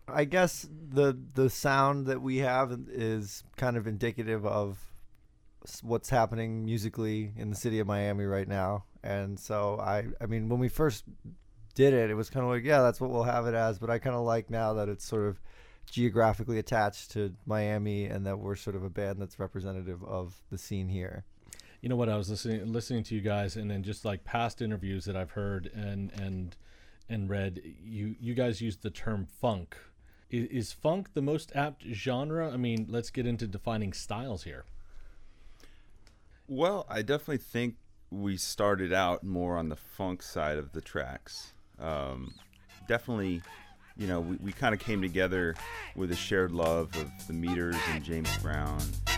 I guess the sound that we have is kind of indicative of what's happening musically in the city of Miami right now. And so I mean, when we first did it, it was kind of like, yeah, that's what we'll have it as. But I kind of like now that it's sort of geographically attached to Miami, and that we're sort of a band that's representative of the scene here. You know what? I was listening to you guys, and then just like past interviews that I've heard and read, you guys used the term funk. Is funk the most apt genre? I mean, let's get into defining styles here. Well, I definitely think we started out more on the funk side of the tracks. Definitely, you know, we kind of came together with a shared love of the Meters and James Brown,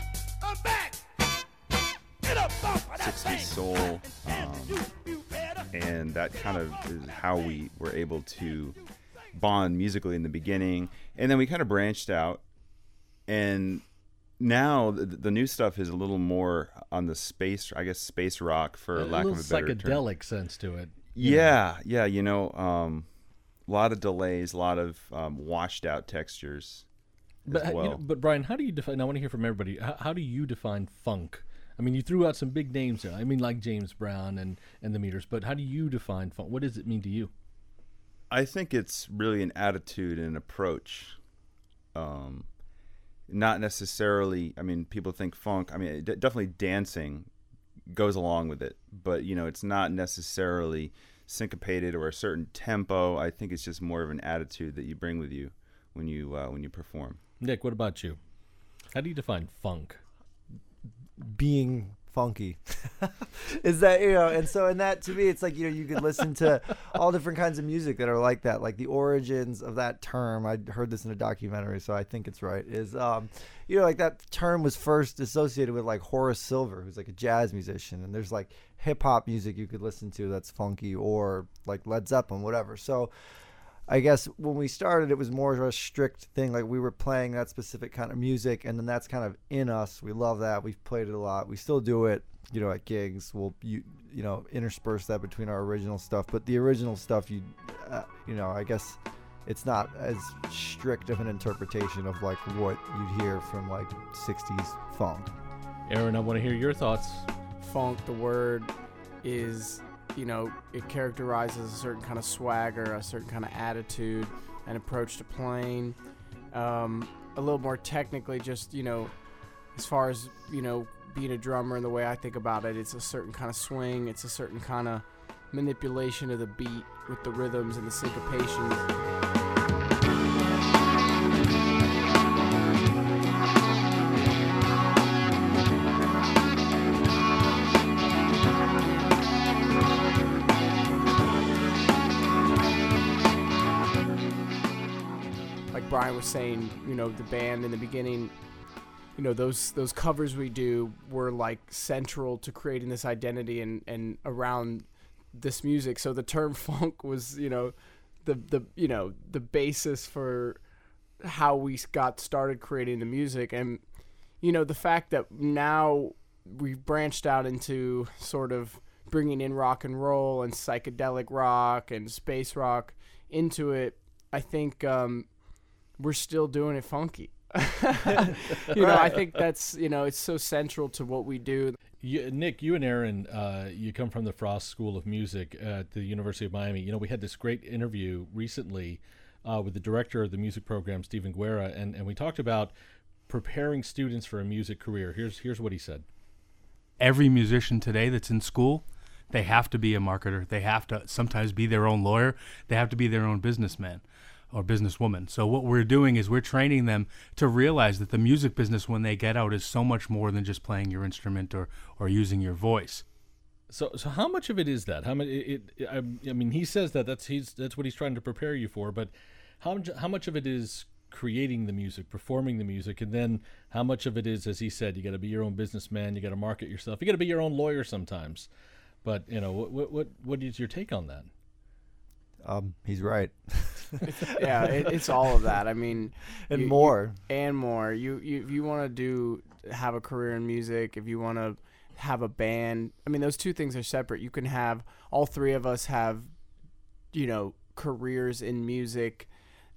60s soul, and that kind of is how we were able to bond musically in the beginning. And then we kind of branched out, and now the new stuff is a little more on the space rock, for lack of a better term. Psychedelic sense to it. Yeah, you know, a lot of delays, a lot of washed out textures. But as well. You know, but Brian, how do you define? I want to hear from everybody. How do you define funk? I mean, you threw out some big names there. I mean, like James Brown and the Meters. But how do you define funk? What does it mean to you? I think it's really an attitude and an approach. Not necessarily, I mean, people think funk, I mean, definitely dancing goes along with it, but, you know, it's not necessarily syncopated or a certain tempo. I think it's just more of an attitude that you bring with you when you perform. Nick, what about you? How do you define funk? Being funky. Is that, you know, and so in that, to me, it's like, you know, you could listen to all different kinds of music that are like that, like the origins of that term. I heard this in a documentary, so I think it's right, is you know, like that term was first associated with like Horace Silver, who's like a jazz musician, and there's like hip hop music you could listen to that's funky, or like Led Zeppelin, whatever. So I guess when we started, it was more of a strict thing. Like we were playing that specific kind of music, and then that's kind of in us. We love that. We've played it a lot. We still do it, you know, at gigs. We'll, you know, intersperse that between our original stuff. But the original stuff, you know, I guess it's not as strict of an interpretation of like what you'd hear from like 60s funk. Aaron, I want to hear your thoughts. Funk, the word is, you know, it characterizes a certain kind of swagger, a certain kind of attitude, an approach to playing. A little more technically, just, you know, as far as, you know, being a drummer and the way I think about it, it's a certain kind of swing, it's a certain kind of manipulation of the beat with the rhythms and the syncopations. Brian was saying, you know, the band in the beginning, you know, those covers we do were like central to creating this identity and around this music. So the term funk was, you know, the basis for how we got started creating the music. And, you know, the fact that now we've branched out into sort of bringing in rock and roll and psychedelic rock and space rock into it, I think we're still doing it funky. You know, I think that's, you know, it's so central to what we do. Nick, you and Aaron, you come from the Frost School of Music at the University of Miami. You know, we had this great interview recently with the director of the music program, Stephen Guerra, and we talked about preparing students for a music career. Here's what he said. Every musician today that's in school, they have to be a marketer. They have to sometimes be their own lawyer. They have to be their own businessman or businesswoman. So what we're doing is we're training them to realize that the music business, when they get out, is so much more than just playing your instrument or using your voice. So how much of it is that? How much? I mean, he says that's what he's trying to prepare you for. But how much of it is creating the music, performing the music, and then how much of it is, as he said, you got to be your own businessman, you got to market yourself, you got to be your own lawyer sometimes. But you know, what is your take on that? He's right. Yeah, it's all of that. I mean, and more. You if you want to have a career in music, if you want to have a band, I mean, those two things are separate. You can have, all three of us have, you know, careers in music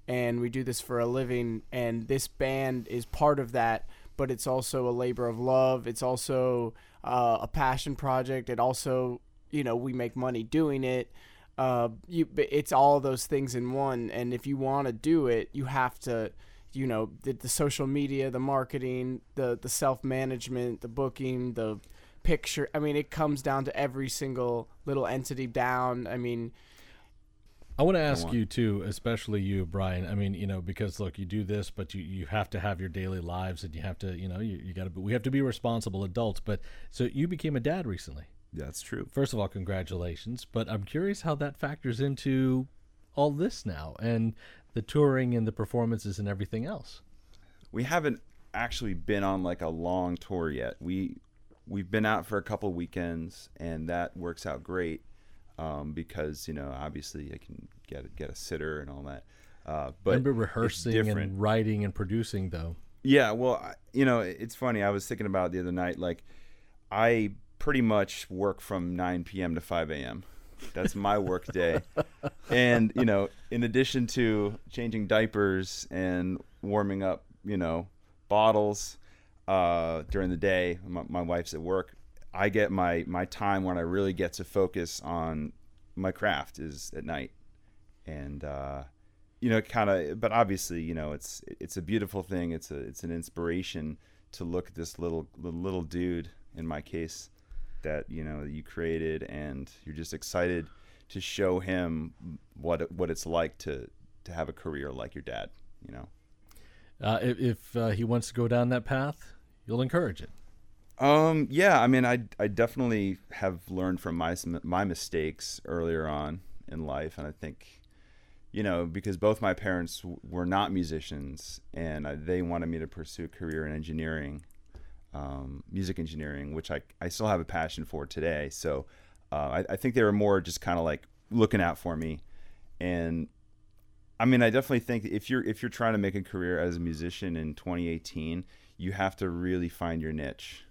and we do this for a living, and this band is part of that, but it's also a labor of love. It's also a passion project. It also, we make money doing it. It's all those things in one, and if you want to do it, you have to, the social media, the marketing, the self-management, the booking, the picture. I mean, it comes down to every single little entity down. I mean, I want to ask you too, especially you, Brian. I mean, because look, you do this, but you have to have your daily lives, and you have to, you got to. We have to be responsible adults. But so you became a dad recently. That's true. First of all, congratulations. But I'm curious how that factors into all this now, and the touring and the performances and everything else. We haven't actually been on like a long tour yet. We've been out for a couple weekends, and that works out great. Because obviously I can get a sitter and all that. But remember rehearsing and writing and producing though. Yeah, well, it's funny. I was thinking about it the other night. Like, I pretty much work from 9 p.m. to 5 a.m. That's my work day. And in addition to changing diapers and warming up, bottles during the day, my wife's at work. I get my time when I really get to focus on my craft is at night, and but obviously it's a beautiful thing. It's an inspiration to look at this little dude, in my case, that you created, and you're just excited to show him what it's like to have a career like your dad. If he wants to go down that path, you'll encourage it. Yeah, I mean, I definitely have learned from my mistakes earlier on in life, and I think, because both my parents were not musicians, and they wanted me to pursue a career in engineering, music engineering, which I still have a passion for today. So, I think they were more just kind of like looking out for me, and I mean, I definitely think if you're trying to make a career as a musician in 2018, you have to really find your niche.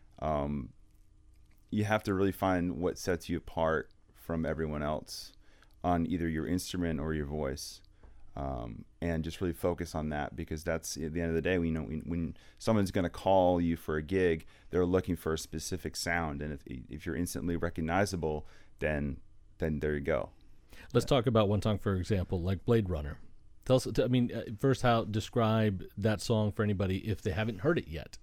You have to really find what sets you apart from everyone else on either your instrument or your voice, and just really focus on that, because that's at the end of the day. When someone's going to call you for a gig, they're looking for a specific sound, and if you're instantly recognizable, then there you go. Let's talk about one song, for example, like Blade Runner. Tell us. First, describe that song for anybody if they haven't heard it yet.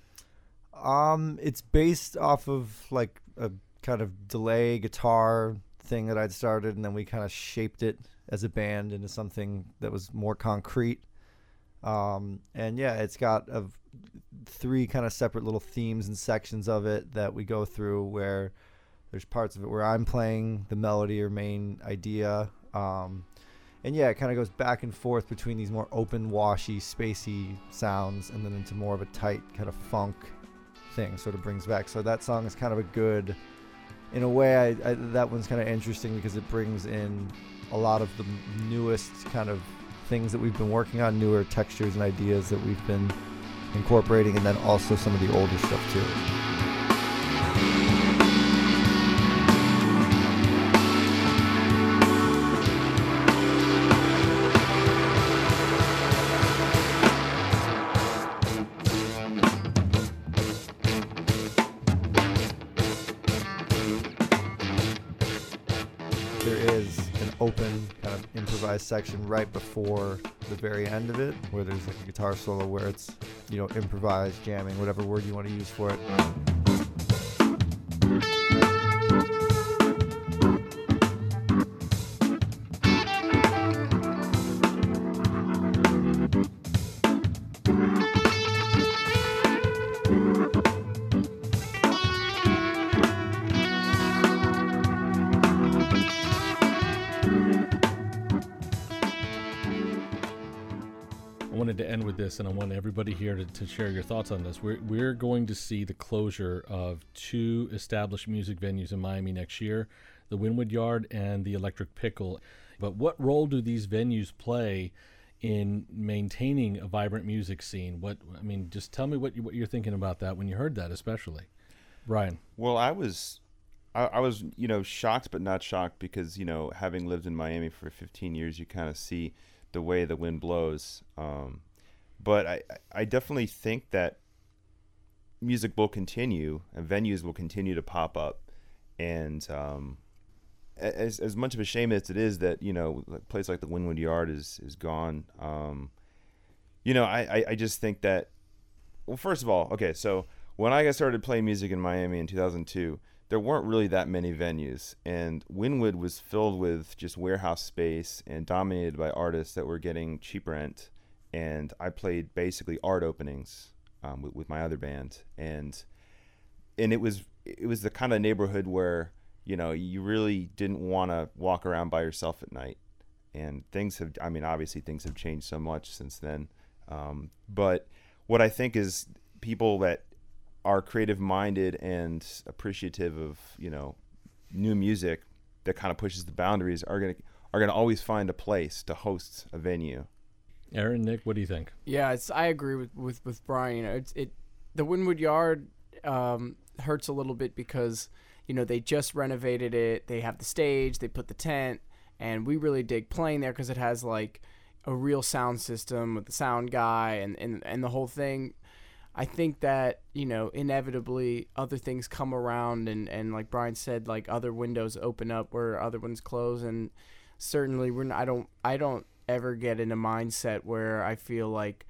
It's based off of like a kind of delay guitar thing that I'd started, and then we kind of shaped it as a band into something that was more concrete. And yeah, it's got 3 kind of separate little themes and sections of it that we go through, where there's parts of it where I'm playing the melody or main idea. And yeah, it kind of goes back and forth between these more open, washy, spacey sounds, and then into more of a tight kind of funk thing, sort of brings back. So that song is kind of a good, in a way, that one's kind of interesting because it brings in a lot of the newest kind of things that we've been working on, newer textures and ideas that we've been incorporating, and then also some of the older stuff too. Open kind of improvised section right before the very end of it, where there's like a guitar solo where it's improvised, jamming, whatever word you want to use for it. To end with this, and I want everybody here to share your thoughts on this. We're going to see the closure of 2 established music venues in Miami next year, the Wynwood Yard and the Electric Pickle. But what role do these venues play in maintaining a vibrant music scene? Just tell me what you're thinking about that when you heard that, especially, Brian. Well, I was shocked but not shocked, because having lived in Miami for 15 years, you kind of see the way the wind blows. But I definitely think that music will continue and venues will continue to pop up. And as much of a shame as it is that, a place like the Wynwood Yard is gone, I just think that, well, first of all, okay, so when I got started playing music in Miami in 2002, there weren't really that many venues, and Wynwood was filled with just warehouse space and dominated by artists that were getting cheap rent. And I played basically art openings with my other band, and it was the kind of neighborhood where you really didn't want to walk around by yourself at night. And obviously things have changed so much since then. But what I think is people that are creative minded and appreciative of new music that kind of pushes the boundaries are gonna always find a place to host a venue. Aaron, Nick, what do you think? Yeah, I agree with Brian. The Wynwood Yard hurts a little bit because they just renovated it. They have the stage, they put the tent, and we really dig playing there because it has like a real sound system with the sound guy and the whole thing. I think that inevitably other things come around, and like Brian said, like other windows open up where other ones close, and certainly I don't ever get in a mindset where I feel like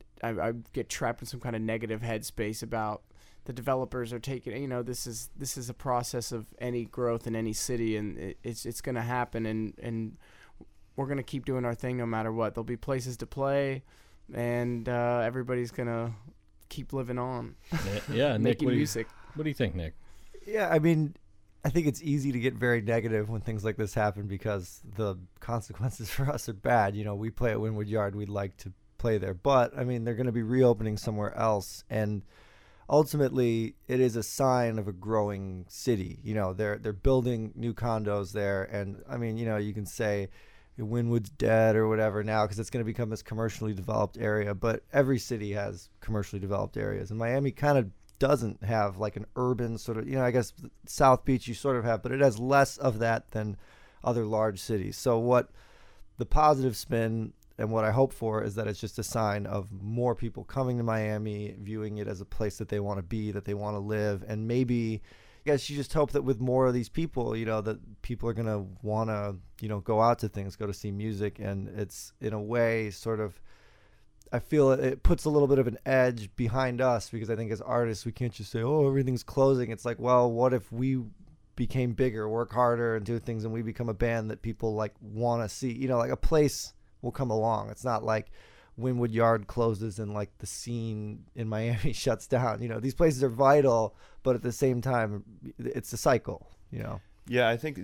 I get trapped in some kind of negative headspace about the developers are taking. This is a process of any growth in any city, and it's going to happen, and we're going to keep doing our thing no matter what. There'll be places to play, and everybody's going to keep living on. Yeah, Nick, making music. What do you think, Nick? Yeah, I mean, I think it's easy to get very negative when things like this happen because the consequences for us are bad. We play at Wynwood Yard. We'd like to play there. But, I mean, they're going to be reopening somewhere else. And ultimately, it is a sign of a growing city. They're building new condos there. And, I mean, you can say Wynwood's dead or whatever now because it's going to become this commercially developed area. But every city has commercially developed areas. And Miami kind of doesn't have like an urban sort of, I guess South Beach you sort of have, but it has less of that than other large cities. So what the positive spin and what I hope for is that it's just a sign of more people coming to Miami, viewing it as a place that they want to be, that they want to live. And maybe, I guess you just hope that with more of these people, that people are going to want to, go out to things, go to see music. And it's in a way sort of, I feel it puts a little bit of an edge behind us because I think as artists, we can't just say, oh, everything's closing. It's like, well, what if we became bigger, work harder and do things and we become a band that people like want to see, like a place will come along. It's not like Wynwood Yard closes and like the scene in Miami shuts down. These places are vital, but at the same time, it's a cycle, Yeah, I think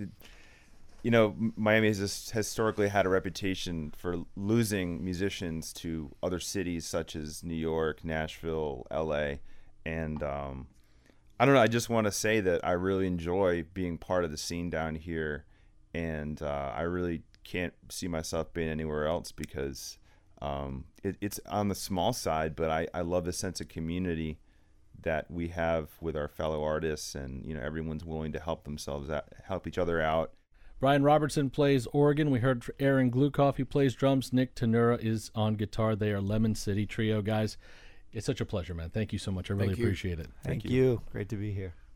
Miami has historically had a reputation for losing musicians to other cities such as New York, Nashville, LA. And I don't know, I just want to say that I really enjoy being part of the scene down here. And I really can't see myself being anywhere else because it's on the small side, but I love the sense of community that we have with our fellow artists, and everyone's willing to help themselves out, help each other out. Brian Robertson plays organ. We heard Aaron Glukoff, he plays drums. Nick Tanura is on guitar. They are Lemon City Trio, guys. It's such a pleasure, man. Thank you so much. I really appreciate it. Thank you. Great to be here.